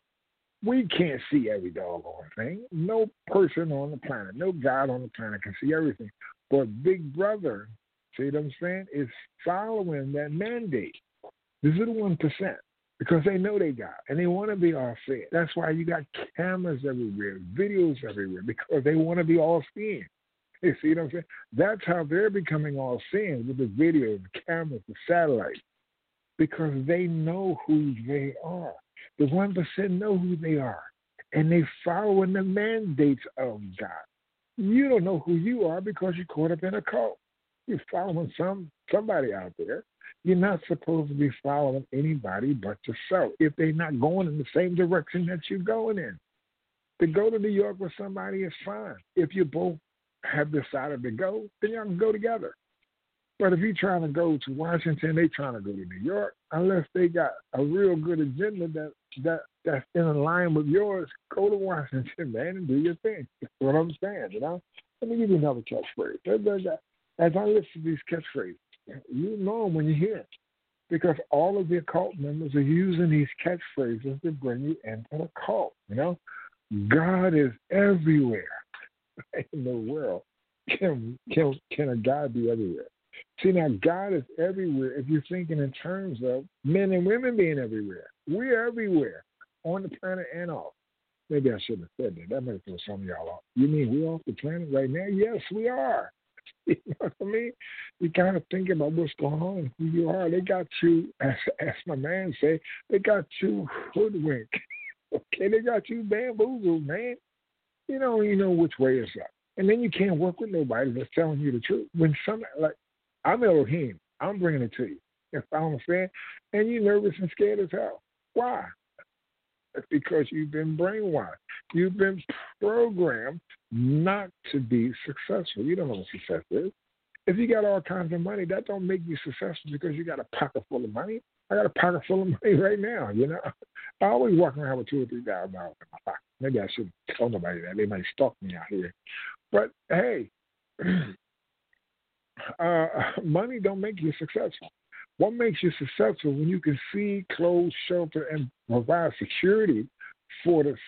we can't see every doggone thing. No person on the planet, no God on the planet can see everything. But Big Brother, see what I'm saying, is following that mandate. This is the 1%. Because they know they got, and they want to be all seeing. That's why you got cameras everywhere, videos everywhere, because they want to be all seeing. You see what I'm saying? That's how they're becoming all seeing with the videos, the cameras, the satellites, because they know who they are. The 1% know who they are, and they following the mandates of God. You don't know who you are because you're caught up in a cult. You're following somebody out there. You're not supposed to be following anybody but yourself if they're not going in the same direction that you're going in. To go to New York with somebody is fine. If you both have decided to go, then y'all can go together. But if you're trying to go to Washington, they're trying to go to New York, unless they got a real good agenda that's in line with yours, go to Washington, man, and do your thing. That's what I'm saying, you know? Let me give you another catchphrase. As I listen to these catchphrases, you know them when you hear it, because all of the occult members are using these catchphrases to bring you into the cult, you know? God is everywhere in the world. Can a God be everywhere? See, now, God is everywhere if you're thinking in terms of men and women being everywhere. We're everywhere, on the planet and off. Maybe I shouldn't have said that. That might throw some of y'all off. You mean we're off the planet right now? Yes, we are. You know what I mean? You kind of think about what's going on and who you are. They got you, as my man say, they got you hoodwinked. Okay, they got you bamboozled, man. You don't even know which way is up. And then you can't work with nobody that's telling you the truth. When somebody, like, I'm Elohim, I'm bringing it to you. You know what I'm saying? And you're nervous and scared as hell. Why? It's because you've been brainwashed. You've been programmed not to be successful. You don't know what success is. If you got all kinds of money, that don't make you successful because you got a pocket full of money. I got a pocket full of money right now, you know. I always walk around with $2,000 or $3,000 in my pocket. Maybe I shouldn't tell nobody that. They might stalk me out here. But, hey, money don't make you successful. What makes you successful when you can feed, clothe, shelter, and provide security for the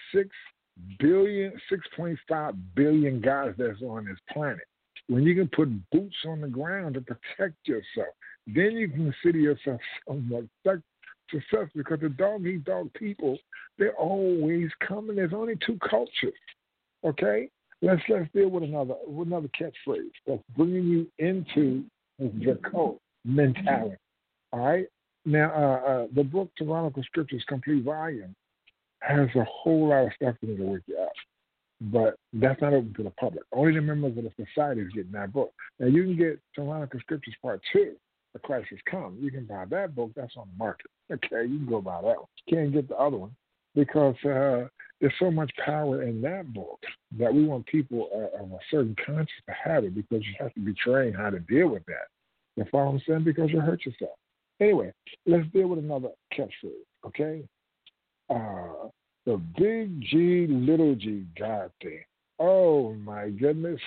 6.5 billion guys that's on this planet. When you can put boots on the ground to protect yourself, then you can consider yourself somewhat successful, because the dog-eat-dog people, they're always coming. There's only two cultures, okay? Let's deal with another catchphrase that's bringing you into the cult mentality. All right. Now, the book Tyrannical Scriptures Complete Volume has a whole lot of stuff in it to wake you up, but that's not open to the public. Only the members of the society is getting that book. Now, you can get Tyrannical Scriptures Part 2, The Christ Has Come. You can buy that book. That's on the market. Okay, you can go buy that one. You can't get the other one because there's so much power in that book that we want people of a certain conscience to have it, because you have to be trained how to deal with that. You follow what I'm saying? Because you hurt yourself. Anyway, let's deal with another catchphrase, okay? The big G, little G God thing. Oh, my goodness.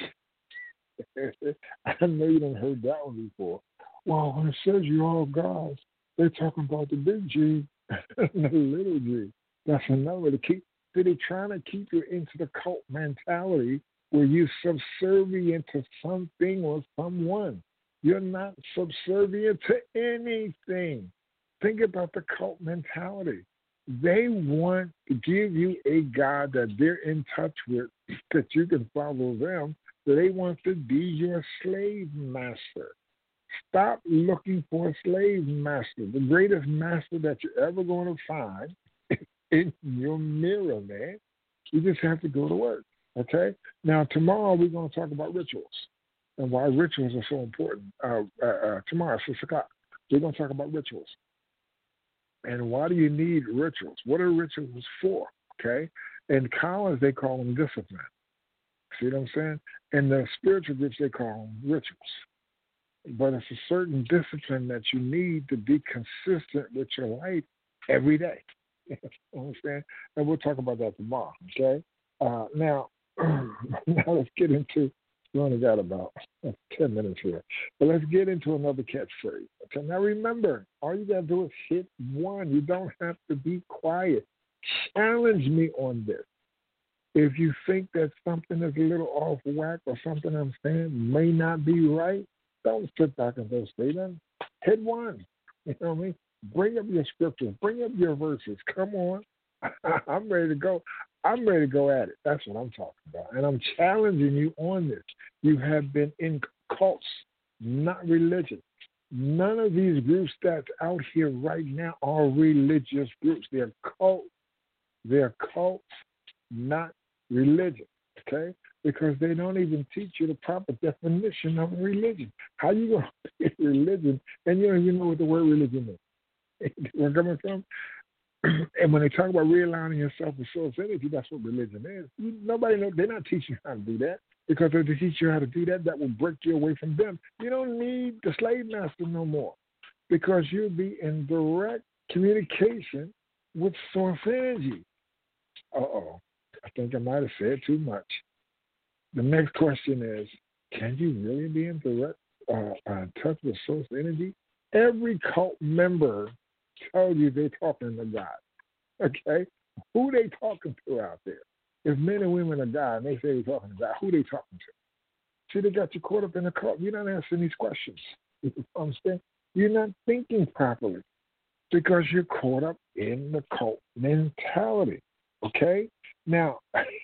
I know you done heard that one before. Well, when it says you're all gods, they're talking about the big G and the little G. That's another to keep. They're trying to keep you into the cult mentality where you're subservient to something or someone. You're not subservient to anything. Think about the cult mentality. They want to give you a God that they're in touch with, that you can follow them, so they want to be your slave master. Stop looking for a slave master. The greatest master that you're ever going to find is in your mirror, man. You just have to go to work. Okay? Now, tomorrow we're going to talk about rituals and why rituals are so important. Tomorrow, 6 o'clock, we're going to talk about rituals. And why do you need rituals? What are rituals for? Okay? In college, they call them discipline. See what I'm saying? In the spiritual groups, they call them rituals. But it's a certain discipline that you need to be consistent with your life every day. You understand? And we'll talk about that tomorrow, okay? Now let's get into, we only got about 10 minutes here, but let's get into another catchphrase. Okay, now remember, all you got to do is hit one. You don't have to be quiet. Challenge me on this. If you think that something is a little off whack or something I'm saying may not be right, don't sit back and go stay done. Hit one. You know what I mean? Bring up your scriptures. Bring up your verses. Come on. I'm ready to go. I'm ready to go at it. That's what I'm talking about. And I'm challenging you on this. You have been in cults, not religion. None of these groups that's out here right now are religious groups. They're cults. They're cults, not religion. Okay? Because they don't even teach you the proper definition of religion. How you going to pick religion and you don't even know what the word religion is? Where I'm coming from? And when they talk about realigning yourself with source energy, that's what religion is. Nobody knows. They're not teaching you how to do that, because if they teach you how to do that, that will break you away from them. You don't need the slave master no more, because you'll be in direct communication with source energy. Uh-oh. I think I might have said too much. The next question is, can you really be in direct touch with source energy? Every cult member tells you they're talking to God. Okay? Who they talking to out there? If men and women are God and they say they're talking to God, who they talking to? See, they got you caught up in the cult. You're not answering these questions. You understand? You're not thinking properly because you're caught up in the cult mentality. Okay? Now,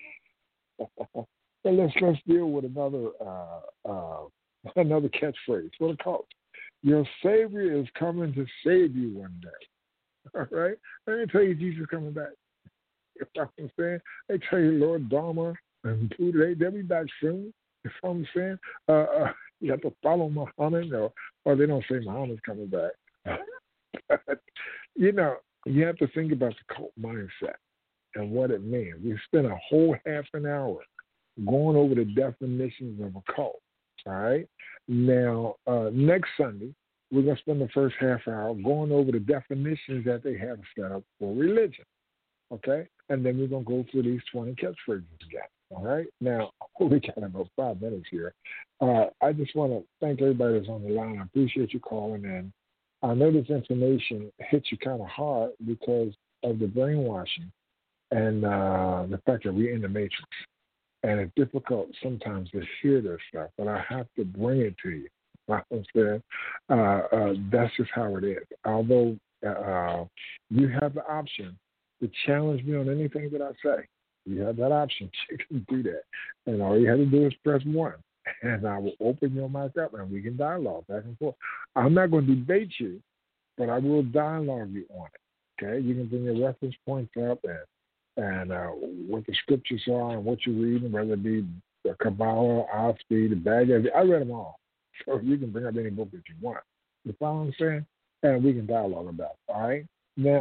let's deal with another catchphrase for the cult. Your Savior is coming to save you one day. All right? Let me tell you, Jesus coming back. You know what I'm saying? They tell you Lord Dharma and Buddha, they'll be back soon. You know what I'm saying? You have to follow Muhammad, or they don't say Muhammad's coming back. But, you have to think about the cult mindset and what it means. We spent a whole half an hour going over the definitions of a cult. All right? Now, next Sunday, we're going to spend the first half hour going over the definitions that they have set up for religion. Okay? And then we're going to go through these 20 catchphrases again. All right? Now, we got about 5 minutes here. I just want to thank everybody that's on the line. I appreciate you calling in. I know this information hits you kind of hard because of the brainwashing and the fact that we're in the matrix. And it's difficult sometimes to hear this stuff, but I have to bring it to you. I'm saying? That's just how it is. Although you have the option to challenge me on anything that I say. You have that option. You can do that. And all you have to do is press 1. And I will open your mic up and we can dialogue back and forth. I'm not going to debate you, but I will dialogue you on it. Okay? You can bring your reference points up and what the scriptures are and what you're reading, whether it be the Kabbalah, Osby, the Bhagavad Gita. I read them all. So you can bring up any book that you want. You follow what I'm saying? And we can dialogue about it. All right? Now,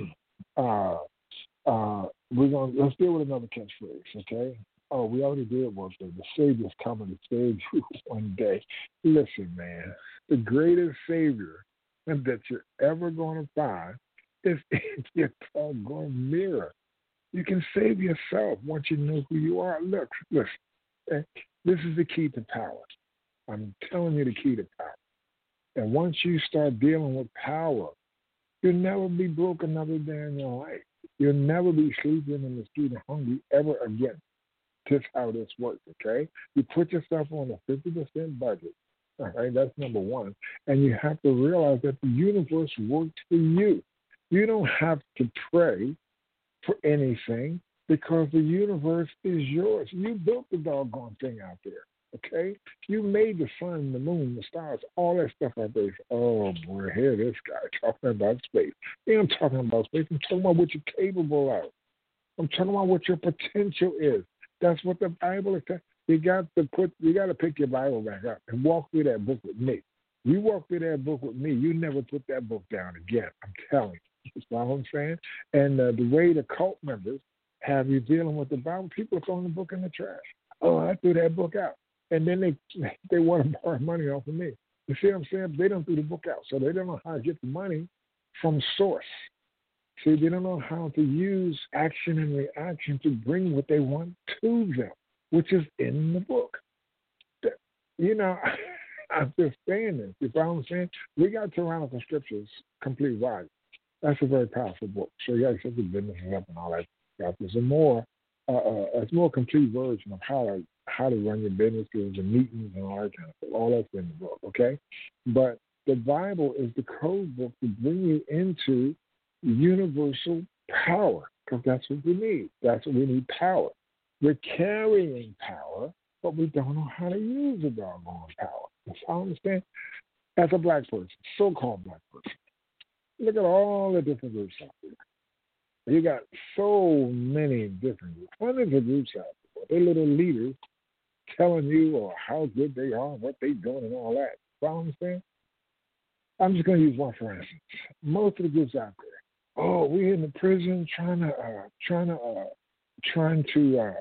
let's deal with another catchphrase, okay? Oh, we already did one thing. The Savior's coming to save you one day. Listen, man, the greatest Savior that you're ever going to find is in your doggone mirror. You can save yourself once you know who you are. Look, listen, this is the key to power. I'm telling you the key to power. And once you start dealing with power, you'll never be broke another day in your life. You'll never be sleeping in the street and hungry ever again. That's how this works, okay? You put yourself on a 50% budget, all right? That's number one. And you have to realize that the universe works for you. You don't have to pray for anything because the universe is yours. You built the doggone thing out there. Okay? You made the sun, the moon, the stars, all that stuff out there. Oh boy, here this guy talking about space. He ain't talking about space. I'm talking about what you're capable of. I'm talking about what your potential is. That's what the Bible is saying. You got to pick your Bible back up and walk through that book with me. You walk through that book with me, you never put that book down again. I'm telling you. That's what I'm saying. And the way the cult members have you dealing with the Bible, people are throwing the book in the trash. Oh, I threw that book out. And then they want to borrow money off of me. You see what I'm saying? They don't throw the book out. So they don't know how to get the money from source. See, they don't know how to use action and reaction to bring what they want to them, which is in the book. You know, I'm just saying this. You know what I'm saying? We got Tyrannical Scriptures, Complete Volume. That's a very powerful book. So you got to set the businesses up and all that stuff. There's a more complete version of how to run your businesses and meetings and all that kind of stuff. All that's in the book, okay? But the Bible is the code book to bring you into universal power, because that's what we need. That's what we need, power. We're carrying power, but we don't know how to use the doggone power. That's how I understand. As a black person, so-called black person, look at all the different groups out there. You got so many different groups, hundreds of groups out there. They're little leaders telling you how good they are, what they're doing, and all that. You know what I'm saying? I'm just going to use one for instance. Most of the groups out there, oh, we're in the prison trying to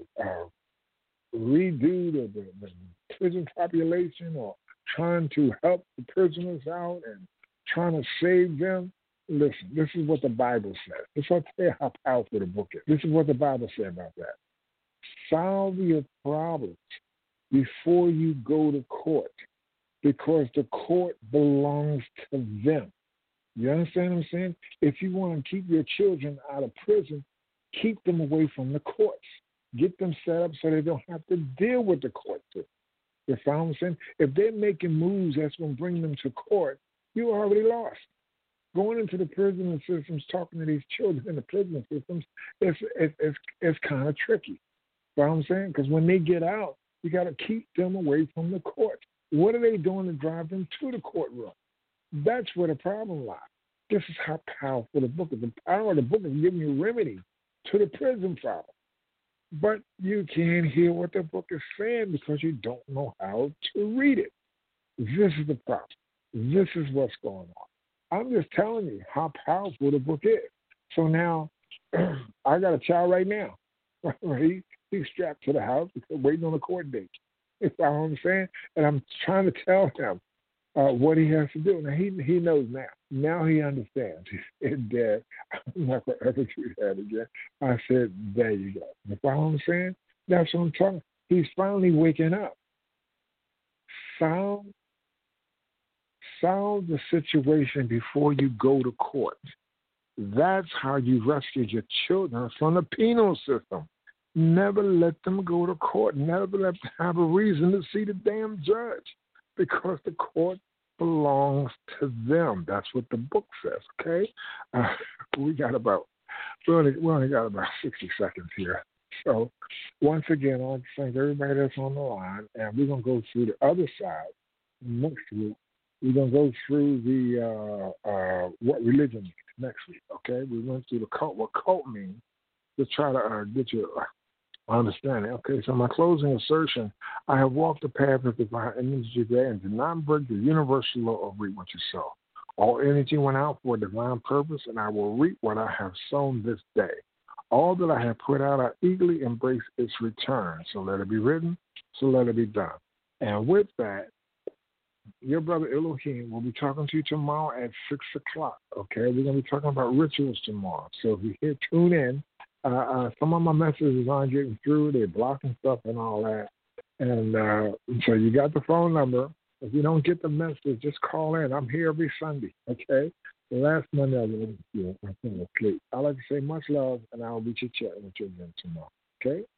redo the prison population, or trying to help the prisoners out and trying to save them. Listen, this is what the Bible says. This will tell you how powerful the book is. This is what the Bible says about that. Solve your problems before you go to court, because the court belongs to them. You understand what I'm saying? If you want to keep your children out of prison, keep them away from the courts. Get them set up so they don't have to deal with the court system. You follow what I'm saying? If they're making moves that's going to bring them to court, you already lost. Going into the prison systems, talking to these children in the prison systems, it's kind of tricky. You know what I'm saying? Because when they get out, you got to keep them away from the court. What are they doing to drive them to the courtroom? That's where the problem lies. This is how powerful the book is. The power of the book is giving you remedy to the prison problem. But you can't hear what the book is saying because you don't know how to read it. This is the problem. This is what's going on. I'm just telling you how powerful the book is. So now, I got a child right now. He's strapped to the house because waiting on a court date. You know what I'm saying? And I'm trying to tell him what he has to do. Now, he knows now. Now he understands. He said, Dad, I'm not going to ever do that again. I said, there you go. You know what I'm saying? That's what I'm talking. He's finally waking up. Solve the situation before you go to court. That's how you rescue your children from the penal system. Never let them go to court. Never let them have a reason to see the damn judge, because the court belongs to them. That's what the book says, okay? We only got about 60 seconds here. So once again, I'd like to thank everybody that's on the line, and we're going to go through the other side next week. We're going to go through the what religion means next week, okay? We went through what cult means to try to get you understanding. Okay, so my closing assertion, I have walked the path of divine energy today and did not break the universal law of reap what you sow. All energy went out for a divine purpose, and I will reap what I have sown this day. All that I have put out, I eagerly embrace its return. So let it be written, so let it be done. And with that, your brother Elohim will be talking to you tomorrow at 6 o'clock, okay? We're going to be talking about rituals tomorrow. So if you tune in, some of my messages aren't getting through. They're blocking stuff and all that. And so you got the phone number. If you don't get the message, just call in. I'm here every Sunday, okay? The last Monday I was here. I'm sleep. I'd like to say much love, and I will be chit-chatting with you again tomorrow, okay?